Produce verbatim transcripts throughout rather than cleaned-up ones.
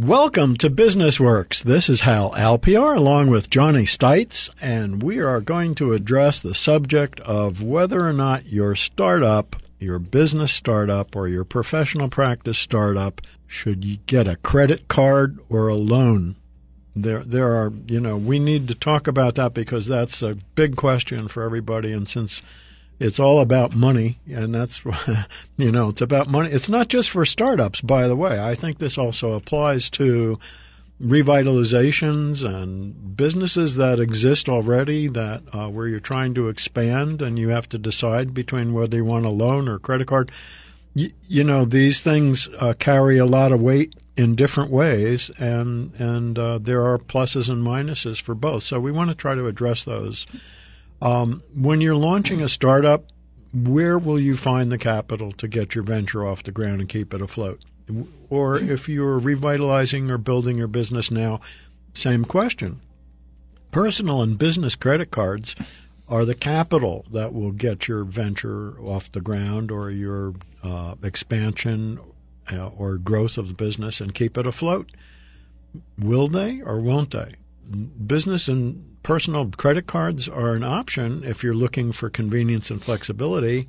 Welcome to Business Works. This is Hal Alpiar along with Johnny Stites, and we are going to address the subject of whether or not your startup, your business startup, or your professional practice startup should you get a credit card or a loan. There, there are, you know, we need to talk about that because that's a big question for everybody, and since it's all about money, and that's, you know, it's about money. It's not just for startups, by the way. I think this also applies to revitalizations and businesses that exist already that uh, where you're trying to expand and you have to decide between whether you want a loan or credit card. You, you know, these things uh, carry a lot of weight in different ways, and, and uh, there are pluses and minuses for both. So we want to try to address those. Um, when you're launching a startup, where will you find the capital to get your venture off the ground and keep it afloat? Or if you're revitalizing or building your business now, same question. Personal and business credit cards are the capital that will get your venture off the ground or your uh, expansion uh, or growth of the business and keep it afloat. Will they or won't they? Business and personal credit cards are an option if you're looking for convenience and flexibility,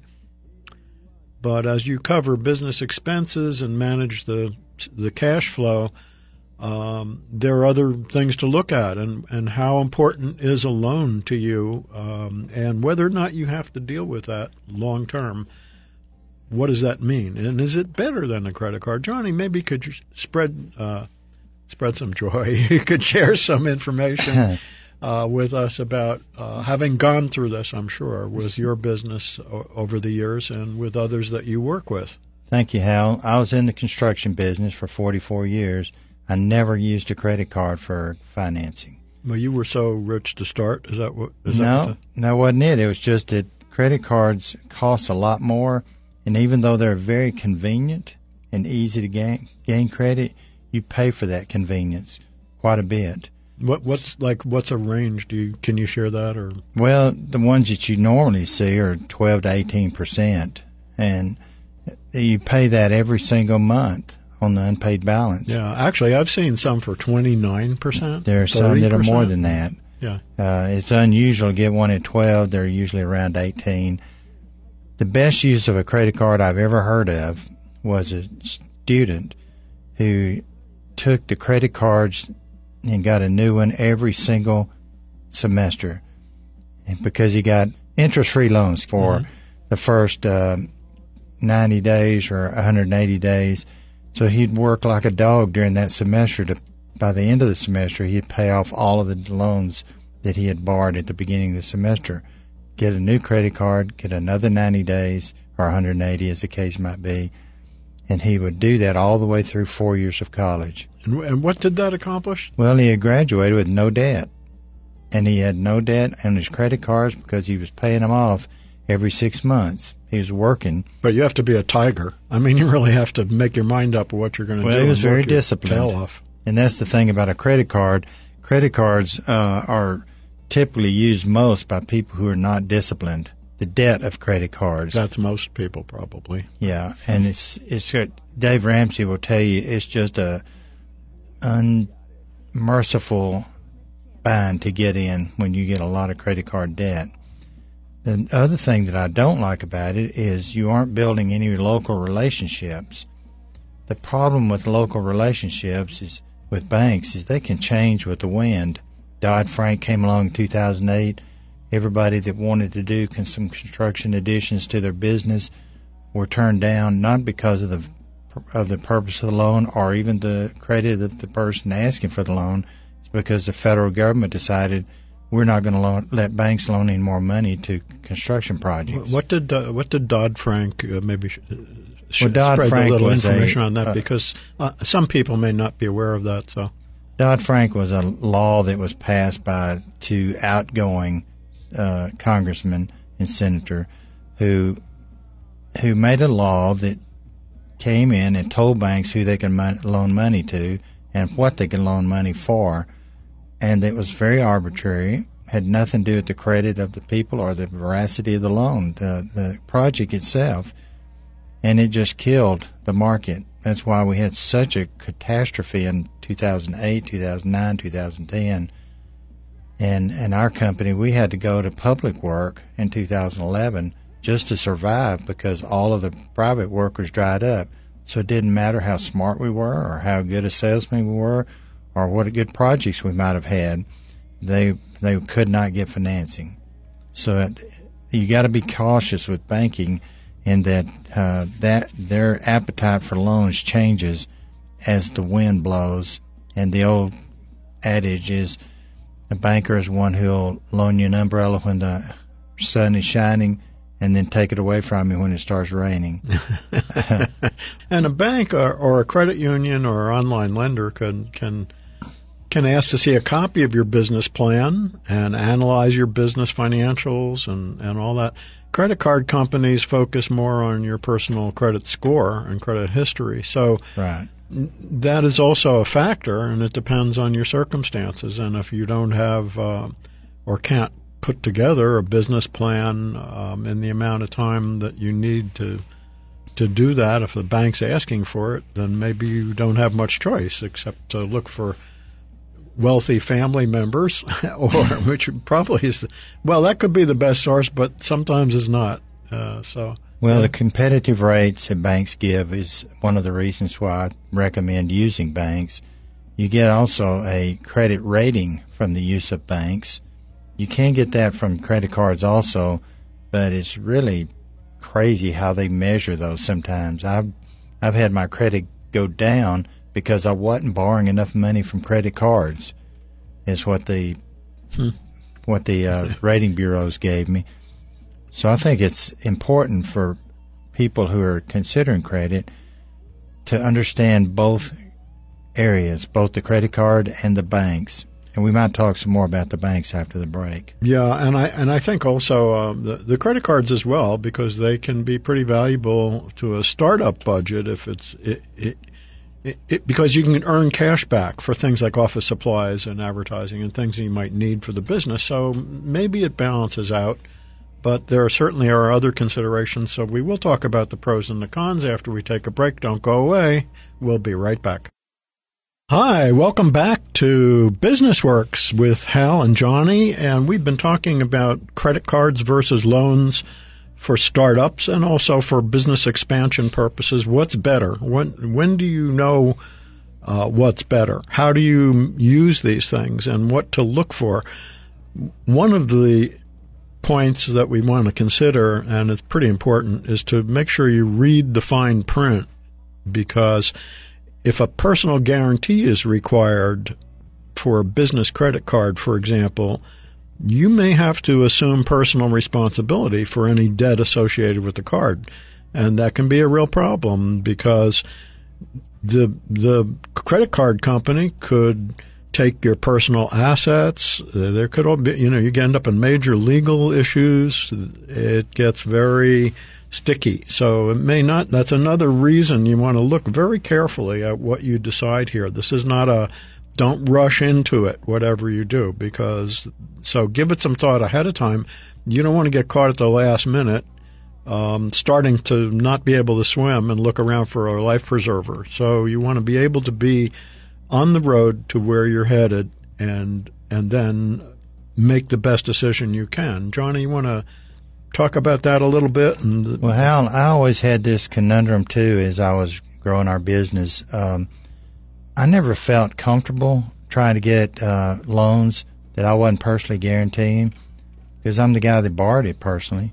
but as you cover business expenses and manage the the cash flow, um, there are other things to look at, and, and how important is a loan to you, um, and whether or not you have to deal with that long term. What does that mean? And is it better than a credit card? Johnny, maybe could you spread uh, spread some joy? You could share some information uh, with us about uh, having gone through this, I'm sure, with your business o- over the years and with others that you work with. Thank you, Hal. I was in the construction business for forty-four years. I never used a credit card for financing. Well, you were so rich to start. Is that what? Is no, that what the... that wasn't it. It was just that credit cards cost a lot more, and even though they're very convenient and easy to gain, gain credit, you pay for that convenience quite a bit. What what's like what's a range? Do you can you share that or? Well, the ones that you normally see are twelve to eighteen percent, and you pay that every single month on the unpaid balance. Yeah, actually, I've seen some for twenty-nine percent. There are some that are more than that. Yeah, uh, it's unusual to get one at twelve. They're usually around eighteen. The best use of a credit card I've ever heard of was a student who took the credit cards and got a new one every single semester, and because he got interest-free loans for mm-hmm. the first uh, ninety days or one hundred eighty days. So he'd work like a dog during that semester. To, by the end of the semester, he'd pay off all of the loans that he had borrowed at the beginning of the semester. Get a new credit card, get another ninety days, or one hundred eighty as the case might be, and he would do that all the way through four years of college. And, and what did that accomplish? Well, he had graduated with no debt, and he had no debt on his credit cards because he was paying them off every six months. He was working. But you have to be a tiger. I mean, you really have to make your mind up what you're going to well, do. Well, he was very your disciplined. tail off. And that's the thing about a credit card. Credit cards uh, are typically used most by people who are not disciplined. The debt of credit cards. That's most people, probably. Yeah, and it's it's Dave Ramsey will tell you it's just a unmerciful bind to get in when you get a lot of credit card debt. The other thing that I don't like about it is you aren't building any local relationships. The problem with local relationships is with banks is they can change with the wind. Dodd-Frank came along in two thousand eight. Everybody that wanted to do some construction additions to their business were turned down, not because of the of the purpose of the loan or even the credit of the person asking for the loan. It's because the federal government decided we're not going to loan, let banks loan any more money to construction projects. What did uh, what did Dodd-Frank uh, maybe sh- sh- well, Dodd-Frank spread a little was information a, on that uh, because uh, some people may not be aware of that. So Dodd-Frank was a law that was passed by two outgoing uh, congressmen and senator who who made a law that came in and told banks who they can mon- loan money to and what they can loan money for. And it was very arbitrary, had nothing to do with the credit of the people or the veracity of the loan, the, the project itself. And it just killed the market. That's why we had such a catastrophe in two thousand eight, two thousand nine, two thousand ten. And in our company, we had to go to public work in two thousand eleven just to survive because all of the private workers dried up. So it didn't matter how smart we were or how good a salesman we were or what good projects we might have had. They they could not get financing. So it, you got to be cautious with banking in that uh, that their appetite for loans changes as the wind blows. And the old adage is, a banker is one who'll loan you an umbrella when the sun is shining and then take it away from you when it starts raining. And a bank or, or a credit union or online lender can can can ask to see a copy of your business plan and analyze your business financials and, and all that. Credit card companies focus more on your personal credit score and credit history. So right. that is also a factor, and it depends on your circumstances. And if you don't have uh, or can't put together a business plan um, in the amount of time that you need to to do that, if the bank's asking for it, then maybe you don't have much choice except to look for wealthy family members, or which probably is, well, that could be the best source, but sometimes is not. Uh, so. Well, yeah. The competitive rates that banks give is one of the reasons why I recommend using banks. You get also a credit rating from the use of banks. You can get that from credit cards also, but it's really crazy how they measure those sometimes. I've, I've had my credit go down because I wasn't borrowing enough money from credit cards, is what the, hmm. what the uh, rating bureaus gave me. So I think it's important for people who are considering credit to understand both areas, both the credit card and the banks. And we might talk some more about the banks after the break. Yeah, and I and I think also uh, the, the credit cards as well, because they can be pretty valuable to a startup budget if it's it, it, it, it, because you can earn cash back for things like office supplies and advertising and things that you might need for the business. So maybe it balances out. But there certainly are other considerations, so we will talk about the pros and the cons after we take a break. Don't go away. We'll be right back. Hi, welcome back to Business Works with Hal and Johnny, and we've been talking about credit cards versus loans for startups and also for business expansion purposes. What's better? When when do you know uh, what's better? How do you use these things and what to look for? One of the points that we want to consider, and it's pretty important, is to make sure you read the fine print, because if a personal guarantee is required for a business credit card, for example, you may have to assume personal responsibility for any debt associated with the card, and that can be a real problem because the the credit card company could take your personal assets. There could all be, you know, you can end up in major legal issues. It gets very sticky. So it may not, that's another reason you want to look very carefully at what you decide here. This is not a, don't rush into it, whatever you do, because, so give it some thought ahead of time. You don't want to get caught at the last minute, um, starting to not be able to swim and look around for a life preserver. So you want to be able to be on the road to where you're headed, and and then make the best decision you can. Johnny, you want to talk about that a little bit? And the, well, Hal, I always had this conundrum too as I was growing our business. Um, I never felt comfortable trying to get uh, loans that I wasn't personally guaranteeing, because I'm the guy that borrowed it personally.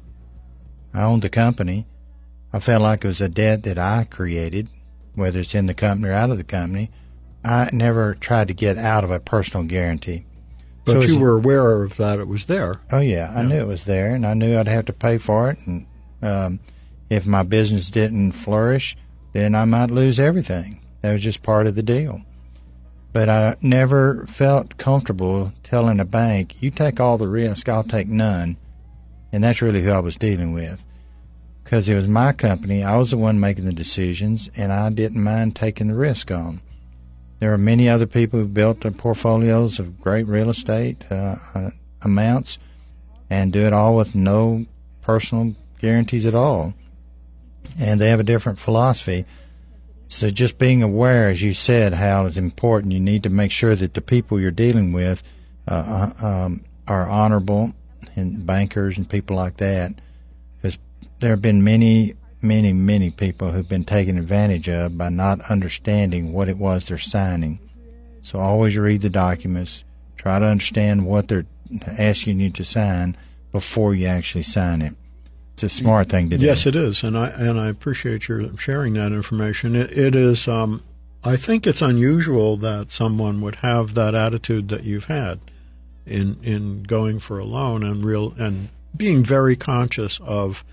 I owned the company. I felt like it was a debt that I created, whether it's in the company or out of the company. I never tried to get out of a personal guarantee. But so you were aware of that it was there. Oh, yeah. I yeah. knew it was there, and I knew I'd have to pay for it. And um, if my business didn't flourish, then I might lose everything. That was just part of the deal. But I never felt comfortable telling a bank, you take all the risk, I'll take none. And that's really who I was dealing with. Because it was my company, I was the one making the decisions, and I didn't mind taking the risk on. There are many other people who built their portfolios of great real estate uh, uh, amounts and do it all with no personal guarantees at all. And they have a different philosophy. So just being aware, as you said, Hal, is important. You need to make sure that the people you're dealing with uh, um, are honorable, and bankers and people like that, because there have been many, many, many people who've been taken advantage of by not understanding what it was they're signing. So always read the documents. Try to understand what they're asking you to sign before you actually sign it. It's a smart thing to do. Yes, it is, and I and I appreciate your sharing that information. It, it is. Um, I think it's unusual that someone would have that attitude that you've had in in going for a loan and real and being very conscious of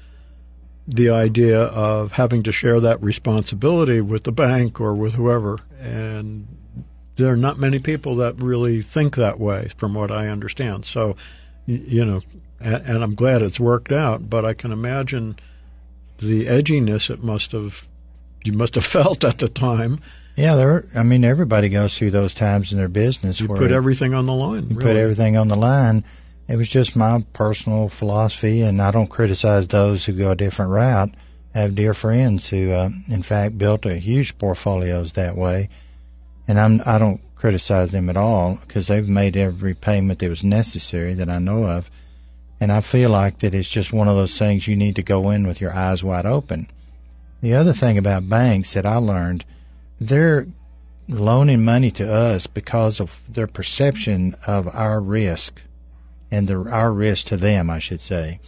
the idea of having to share that responsibility with the bank or with whoever. And there are not many people that really think that way, from what I understand. So, you know. And I'm glad it's worked out, but I can imagine the edginess it must have you must have felt at the time. Yeah, there. I mean, everybody goes through those times in their business. You where put everything on the line. You really. put everything on the line. It was just my personal philosophy, and I don't criticize those who go a different route. I have dear friends who, uh, in fact, built a huge portfolios that way, and I'm I don't criticize them at all because they've made every payment that was necessary that I know of. And I feel like that it's just one of those things you need to go in with your eyes wide open. The other thing about banks that I learned, they're loaning money to us because of their perception of our risk and the, our risk to them, I should say.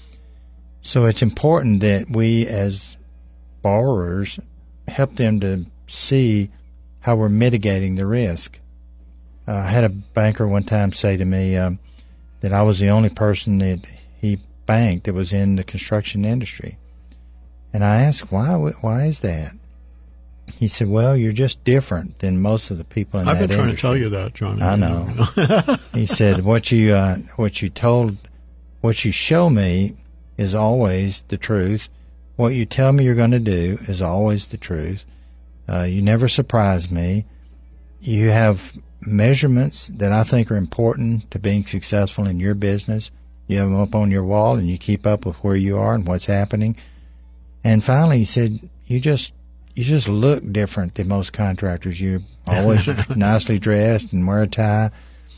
So it's important that we as borrowers help them to see how we're mitigating the risk. Uh, I had a banker one time say to me um, that I was the only person that he banked that was in the construction industry. And I asked, why Why is that? He said, well, you're just different than most of the people in I've that been industry. trying to tell you that, Johnny. I know. He said, what you uh, what you told, what you show me is always the truth. What you tell me you're going to do is always the truth. Uh, you never surprise me. You have measurements that I think are important to being successful in your business. You have them up on your wall, and you keep up with where you are and what's happening. And finally, he said, you just you just look different than most contractors. You're always nicely dressed and wear a tie.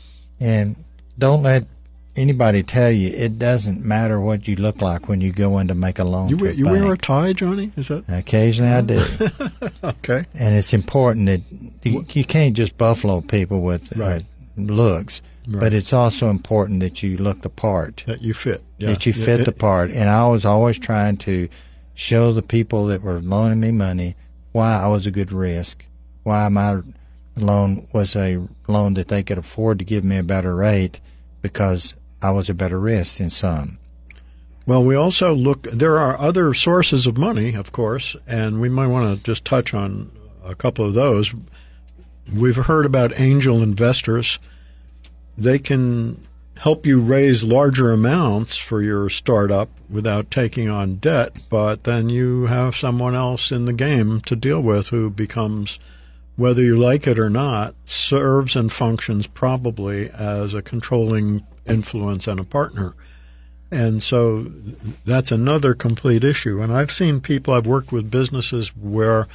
And don't let anybody tell you it doesn't matter what you look like when you go in to make a loan. You, to wear, a you bank. wear a tie, Johnny? Is that? Occasionally I do. Okay. And it's important that you, you can't just buffalo people with right. uh, looks. Right. But it's also important that you look the part. That you fit. Yeah. That you fit yeah, the it, part. And I was always trying to show the people that were loaning me money why I was a good risk, why my loan was a loan that they could afford to give me a better rate because I was a better risk than some. Well, we also look, there are other sources of money, of course, and we might want to just touch on a couple of those. We've heard about angel investors. They can help you raise larger amounts for your startup without taking on debt, but then you have someone else in the game to deal with who becomes, whether you like it or not, serves and functions probably as a controlling influence and a partner. And so that's another complete issue. And I've seen people, I've worked with businesses where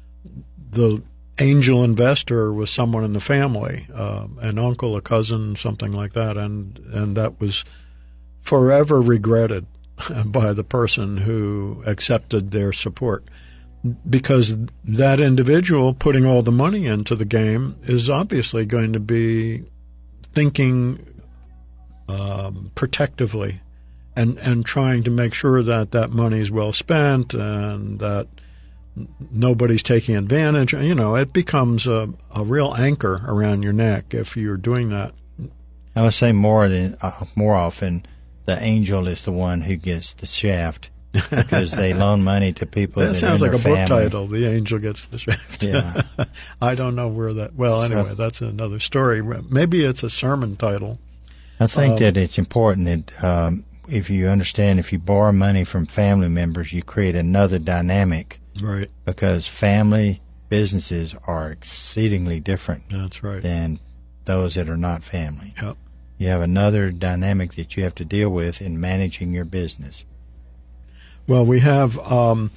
the angel investor was someone in the family, uh, an uncle, a cousin, something like that, and and that was forever regretted by the person who accepted their support, because that individual putting all the money into the game is obviously going to be thinking um, protectively and and trying to make sure that that money is well spent and that nobody's taking advantage. You know, it becomes a, a real anchor around your neck if you're doing that. I would say more than uh, more often, the angel is the one who gets the shaft because they loan money to people. That, that sounds like a family. book title. The angel gets the shaft. Yeah. I don't know where that. Well, So- anyway, that's another story. Maybe it's a sermon title. I think Um, that it's important that um, if you understand, if you borrow money from family members, you create another dynamic Right. because family businesses are exceedingly different That's right. than those that are not family. Yep. You have another dynamic that you have to deal with in managing your business. Well, we have um,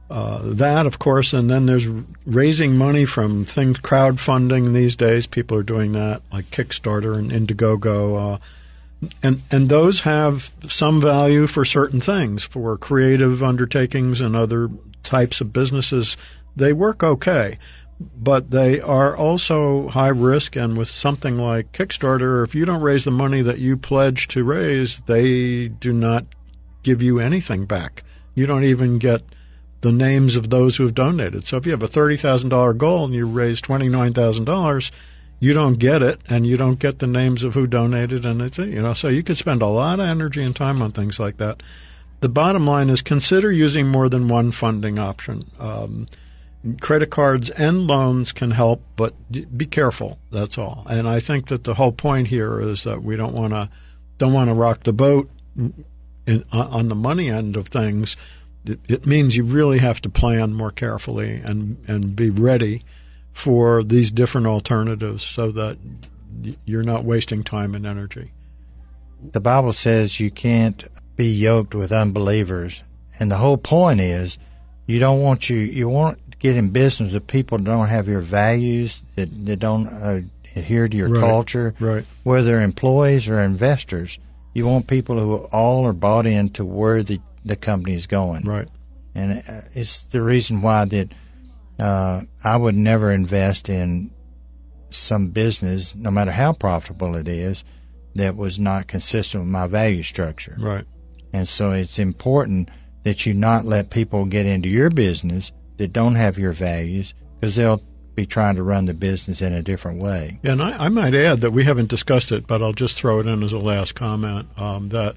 uh, that, of course, and then there's raising money from things, crowdfunding these days. People are doing that, like Kickstarter and Indiegogo. Uh, and and those have some value for certain things, for creative undertakings and other types of businesses. They work okay, but they are also high risk, and with something like Kickstarter, if you don't raise the money that you pledge to raise, they do not give you anything back. You don't even get the names of those who have donated. So if you have a thirty thousand dollars goal and you raise twenty-nine thousand dollars, you don't get it, and you don't get the names of who donated, and it's, you know, so you could spend a lot of energy and time on things like that. The bottom line is consider using more than one funding option. Um, credit cards and loans can help, but be careful, that's all. And I think that the whole point here is that we don't want to don't want to rock the boat in, on the money end of things. It, it means you really have to plan more carefully and, and be ready for these different alternatives so that you're not wasting time and energy. The Bible says you can't be yoked with unbelievers, and the whole point is you don't want you you want to get in business with people that don't have your values, that, that don't uh, adhere to your right. culture, right. whether they're employees or investors. You want people who all are bought into where the, the company is going. Right. And it's the reason why that uh, I would never invest in some business, no matter how profitable it is, that was not consistent with my value structure. Right. And so it's important that you not let people get into your business that don't have your values, because they'll be trying to run the business in a different way. Yeah, and I, I might add that we haven't discussed it, but I'll just throw it in as a last comment, um, that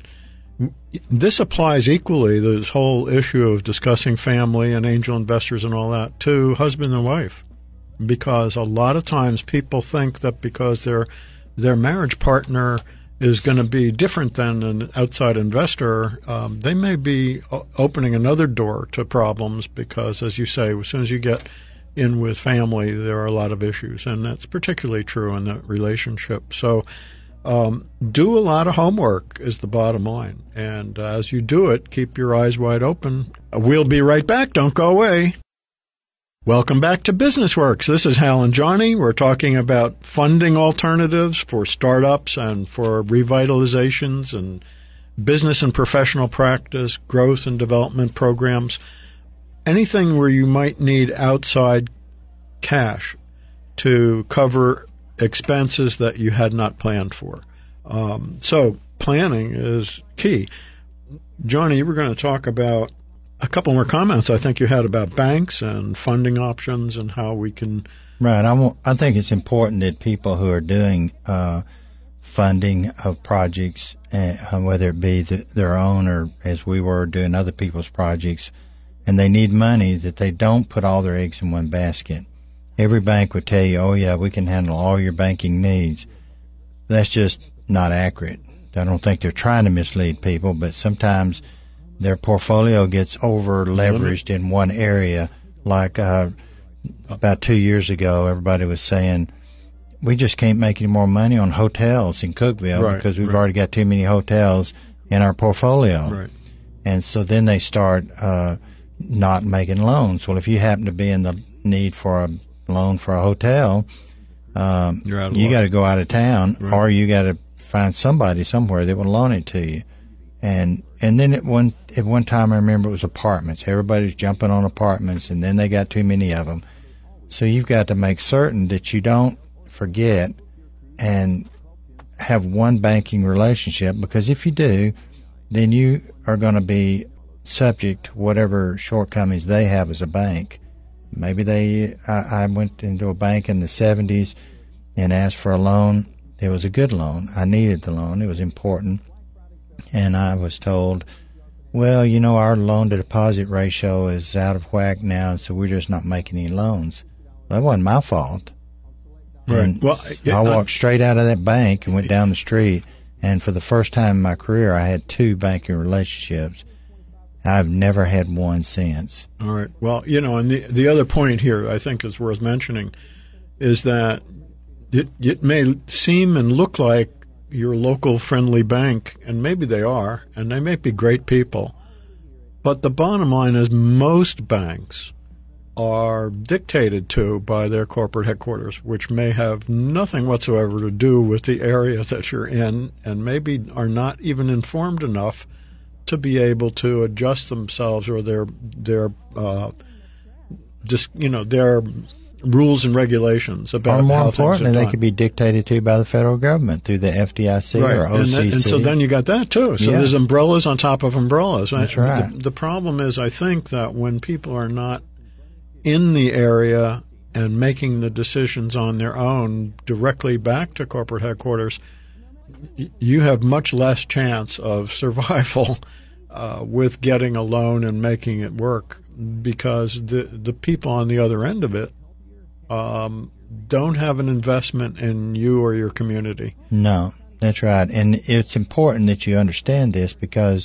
this applies equally, this whole issue of discussing family and angel investors and all that, to husband and wife. Because a lot of times people think that because their their marriage partner is going to be different than an outside investor, um, they may be o- opening another door to problems because, as you say, as soon as you get in with family, there are a lot of issues, and that's particularly true in that relationship. So um, do a lot of homework is the bottom line, and uh, as you do it, keep your eyes wide open. We'll be right back. Don't go away. Welcome back to Business Works. This is Hal and Johnny. We're talking about funding alternatives for startups and for revitalizations and business and professional practice, growth and development programs, anything where you might need outside cash to cover expenses that you had not planned for. Um, so planning is key. Johnny, you were going to talk about a couple more comments I think you had about banks and funding options and how we can... Right. I, w- I think it's important that people who are doing uh, funding of projects, uh, whether it be the, their own or as we were doing other people's projects, and they need money, that they don't put all their eggs in one basket. Every bank would tell you, oh, yeah, we can handle all your banking needs. That's just not accurate. I don't think they're trying to mislead people, but sometimes their portfolio gets over leveraged in one area. Like uh, about two years ago, everybody was saying, we just can't make any more money on hotels in Cookeville right, because we've right. already got too many hotels in our portfolio. Right. And so then they start uh, not making loans. Well, if you happen to be in the need for a loan for a hotel, um, you got to go out of town, right. or you got to find somebody somewhere that will loan it to you. And and then at one at one time I remember it was apartments. Everybody was jumping on apartments, and then they got too many of them. So you've got to make certain that you don't forget and have one banking relationship, because if you do, then you are going to be subject to whatever shortcomings they have as a bank. Maybe they I, I went into a bank in the seventies and asked for a loan. It was a good loan. I needed the loan. It was important. And I was told, well, you know, our loan-to-deposit ratio is out of whack now, so we're just not making any loans. Well, that wasn't my fault. Right. And well, yeah, I walked I, straight out of that bank and went down the street, and for the first time in my career, I had two banking relationships. I've never had one since. All right. Well, you know, and the the other point here I think is worth mentioning is that it it may seem and look like your local friendly bank, and maybe they are, and they may be great people, But the bottom line is most banks are dictated to by their corporate headquarters, which may have nothing whatsoever to do with the area that you're in, and maybe are not even informed enough to be able to adjust themselves or their their uh, just you know their rules and regulations about or more how importantly, things are they done. could be dictated to by the federal government through the F D I C Right. or O C C. And, and so then you got that too. So Yeah. there's umbrellas on top of umbrellas. That's right. The, the problem is, I think that when people are not in the area and making the decisions on their own directly back to corporate headquarters, y- you have much less chance of survival uh, with getting a loan and making it work, because the the people on the other end of it um, don't have an investment in you or your community. No, that's right. And it's important that you understand this, because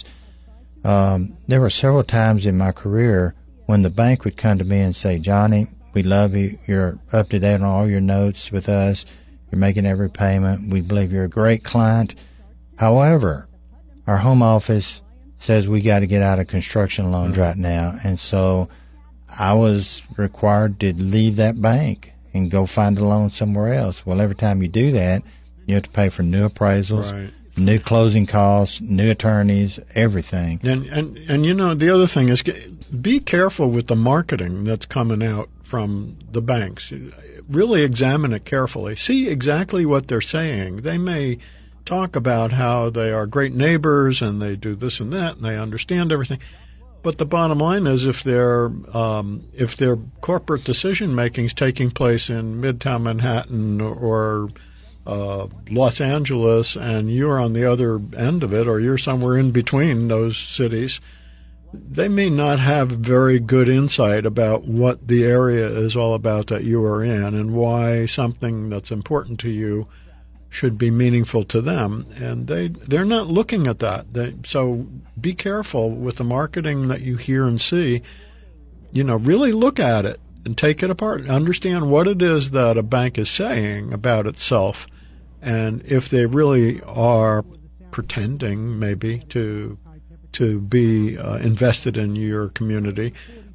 um, there were several times in my career when the bank would come to me and say, Johnny, we love you. You're up to date on all your notes with us. You're making every payment. We believe you're a great client. However, our home office says we got to get out of construction loans Mm-hmm. right now. And so I was required to leave that bank and go find a loan somewhere else. Well, every time you do that, you have to pay for new appraisals, Right. new closing costs, new attorneys, everything. And, and and you know, the other thing is, be careful with the marketing that's coming out from the banks. Really examine it carefully. See exactly what they're saying. They may talk about how they are great neighbors and they do this and that and they understand everything. But the bottom line is, if their um, if their corporate decision making is taking place in Midtown Manhattan or uh, Los Angeles, and you're on the other end of it, or you're somewhere in between those cities, they may not have very good insight about what the area is all about that you are in, and why something that's important to you should be meaningful to them, and they they're not looking at that. They, so be careful with the marketing that you hear and see. You know, really look at it and take it apart. Understand what it is that a bank is saying about itself, and if they really are pretending maybe to to be uh, invested in your community.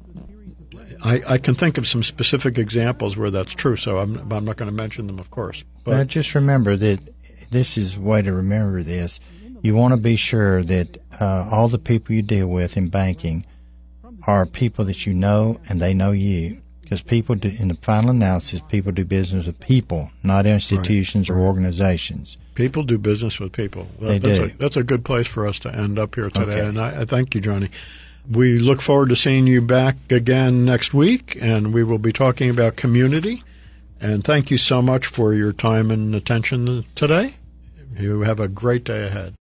I, I can think of some specific examples where that's true, so I'm, I'm not going to mention them, of course. But Now, just remember that this is a way to remember this. You want to be sure that uh, all the people you deal with in banking are people that you know and they know you. Because people do, in the final analysis, people do business with people, not institutions Right. or organizations. people do business with people. They that's do. A, that's a good place for us to end up here today, Okay. and I, I thank you, Johnny. We look forward to seeing you back again next week, and we will be talking about community. And thank you so much for your time and attention today. You have a great day ahead.